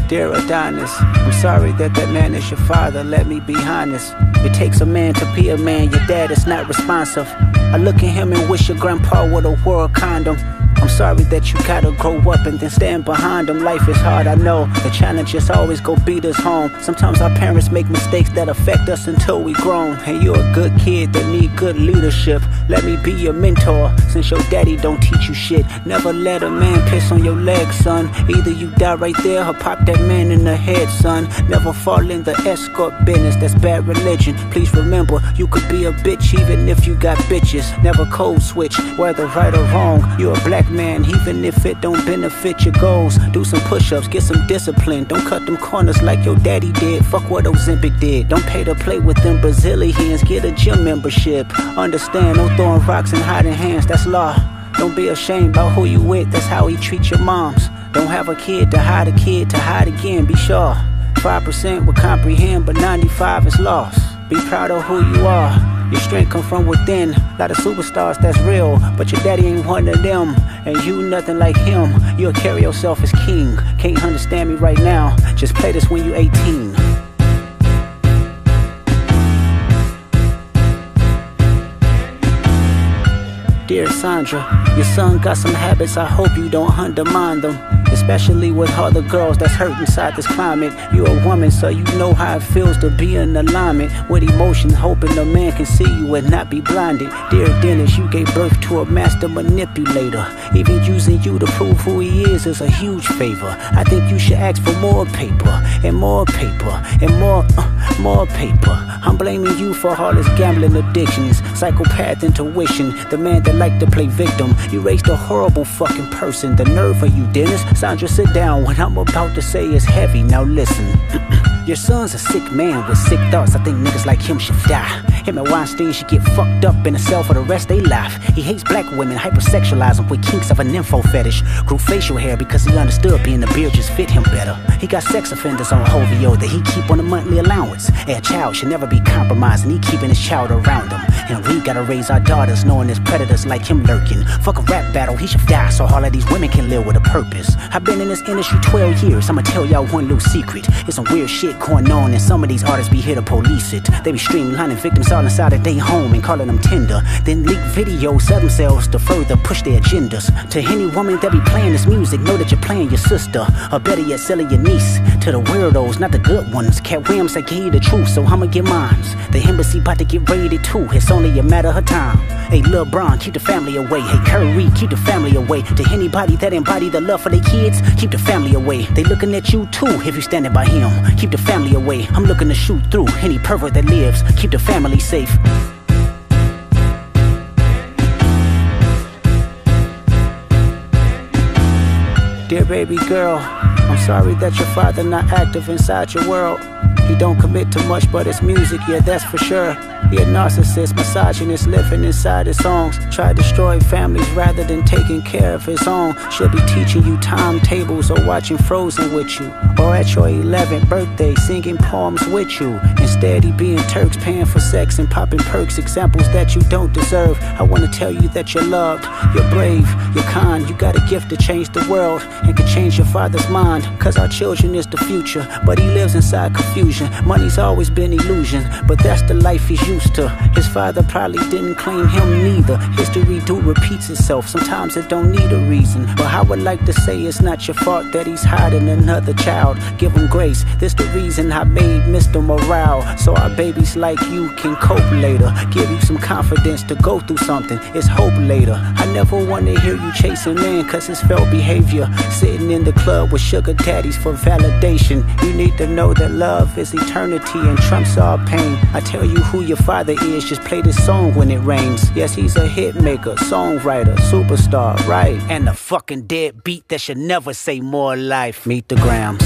Dear Adonis, I'm sorry that man is your father, let me be honest. It takes a man to be a man, your dad is not responsive. I look at him and wish your grandpa would've wore a condom. I'm sorry that you gotta grow up and then stand behind them. Life is hard, I know. The challenges always go beat us home. Sometimes our parents make mistakes that affect us until we grown. And you're a good kid that need good leadership. Let me be your mentor, since your daddy don't teach you shit. Never let a man piss on your leg, son. Either you die right there or pop that man in the head, son. Never fall in the escort business, that's bad religion. Please remember, you could be a bitch even if you got bitches. Never code switch, whether right or wrong. You're a black man, even if it don't benefit your goals. Do some push-ups, get some discipline. Don't cut them corners like your daddy did. Fuck what Ozempic did. Don't pay to play with them Brazilians. Get a gym membership. Understand, no throwing rocks and hiding hands, that's law. Don't be ashamed about who you with, that's how he treats your moms. Don't have a kid to hide again, be sure. 5% will comprehend, but 95 is lost. Be proud of who you are. Your strength come from within. Lot of superstars that's real, but your daddy ain't one of them. And you nothing like him. You'll carry yourself as king. Can't understand me right now, just play this when you 18. Dear Sandra, your son got some habits, I hope you don't undermine them. Especially with other girls that's hurt inside this climate. You're a woman, so you know how it feels to be in alignment with emotions, hoping a man can see you and not be blinded. Dear Dennis, you gave birth to a master manipulator. Even using you to prove who he is a huge favor. I think you should ask for more paper, and more paper, and more paper. I'm blaming you for all his gambling addictions, psychopath intuition, the man that liked to play victim. You raised a horrible fucking person. The nerve of you, Dennis. Sandra, sit down. What I'm about to say is heavy. Now listen. Your son's a sick man with sick thoughts. I think niggas like him should die. Him and Weinstein should get fucked up in a cell for the rest of their life. He hates black women, hypersexualize them with kinks of a nympho fetish. Grew facial hair because he understood being the beard just fit him better. He got sex offenders on Hovio that he keep on a monthly allowance. A child should never be compromised, and he keeping his child around him. And we gotta raise our daughters knowing there's predators like him lurking. Fuck a rap battle, he should die so all of these women can live with a purpose. I've been in this industry 12 years, I'ma tell y'all one little secret. It's some weird shit going on, and some of these artists be here to police it. They be streamlining victims all inside of their home and calling them tender. Then leak videos, sell themselves to further push their agendas. To any woman that be playing this music, know that you're playing your sister, or better yet, selling your niece. To the weirdos, not the good ones. Cat Williams, I gave you the truth, so I'ma get mines. The embassy about to get raided too, it's only a matter of time. Hey, Lil Bron, keep the family away. Hey, Curry, keep the family away. To anybody that embody the love for their kids, keep the family away. They looking at you too if you standing by him. Keep the family away. I'm looking to shoot through any pervert that lives. Keep the family safe. Dear baby girl, I'm sorry that your father not active inside your world. He don't commit to much but it's music, yeah, that's for sure. He a narcissist, misogynist, living inside his songs. Try to destroy families rather than taking care of his own. Should be teaching you timetables or watching Frozen with you, or at your 11th birthday singing poems with you. Instead he being Turks, paying for sex and popping perks, examples that you don't deserve. I wanna tell you that you're loved, you're brave, you're kind. You got a gift to change the world and can change your father's mind. Cause our children is the future, but he lives inside confusion. Money's always been illusion, but that's the life he's used to. His father probably didn't claim him neither. History do repeats itself, sometimes it don't need a reason. But I would like to say it's not your fault that he's hiding another child. Give him grace, this the reason I made Mr. Morale, so our babies like you can cope later. Give you some confidence to go through something, it's hope later. I never wanna hear you chasing men cause it's felt behavior. Sitting in the club with sugar daddies for validation. You need to know that love is eternity and trumps all pain. I tell you who your father is, just play this song when it rains. Yes, he's a hit maker, songwriter, superstar, right? And a fucking dead beat that should never say more life. Meet the Grams.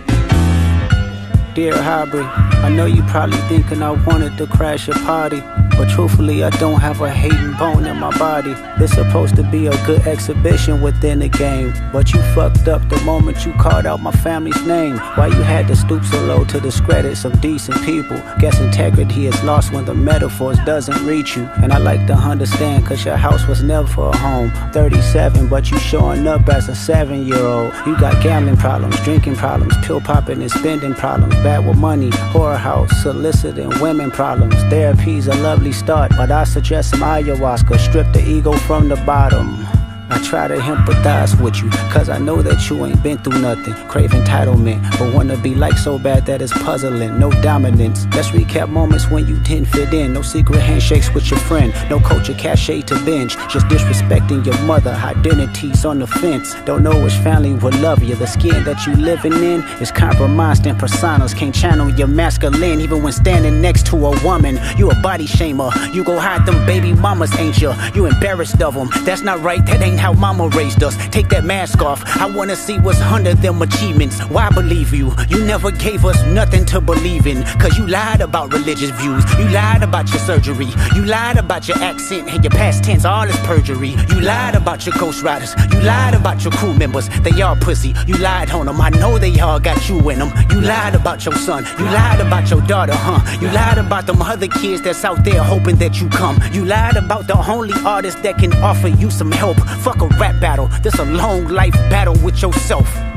Dear Aubrey, I know you probably thinking I wanted to crash your party, But truthfully, I don't have a hating bone in my body. This supposed to be a good exhibition within the game, but you fucked up the moment you called out my family's name. Why you had to stoop so low to discredit some decent people? Guess integrity is lost when the metaphors doesn't reach you. And I like to understand, cause your house was never a home. 37, but you showing up as a 7-year-old. You got gambling problems, drinking problems, pill popping and spending problems, bad with money, whorehouse, soliciting women problems. Therapy's a lovely start, but I suggest some ayahuasca, strip the ego from the bottom. I try to empathize with you, cause I know that you ain't been through nothing. Crave entitlement, but wanna be like so bad that it's puzzling. No dominance, let's recap moments when you didn't fit in. No secret handshakes with your friend, no culture cachet to binge. Just disrespecting your mother, identities on the fence. Don't know which family will love you. The skin that you living in is compromised in personas. Can't channel your masculine even when standing next to a woman. You a body shamer, you go hide them baby mamas, ain't you? You embarrassed of them, that's not right, that ain't how mama raised us. Take that mask off, I wanna see what's under them achievements. Why believe you? You never gave us nothing to believe in, cause you lied about religious views. You lied about your surgery. You lied about your accent and your past tense, all is perjury. You lied about your ghostwriters. You lied about your crew members, they all pussy. You lied on them, I know they all got you in them. You lied about your son. You lied about your daughter, You lied about them other kids that's out there hoping that you come. You lied about the only artist that can offer you some help. Fuck a rap battle, this a long life battle with yourself.